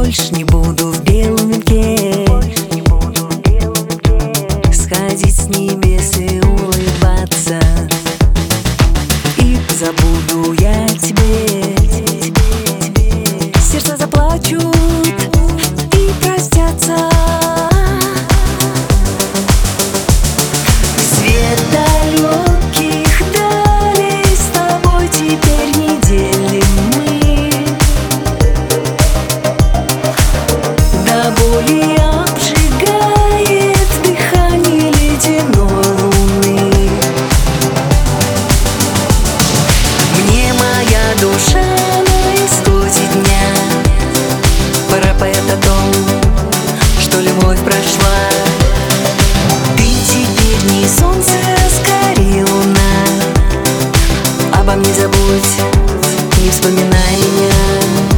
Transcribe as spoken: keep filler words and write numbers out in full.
больше не буду в белом венке сходить с небес и улыбаться. И забуду я тебе, сердца заплачут и простятся. Свет далеких далей с тобой теперь не делим мы. До боли обжигает дыхание ледяной луны. Мне моя душа на исходе дня пропоет о том, что любовь прошла. Ты теперь не солнце, скорее луна. Обо мне забудь, не вспоминай меня.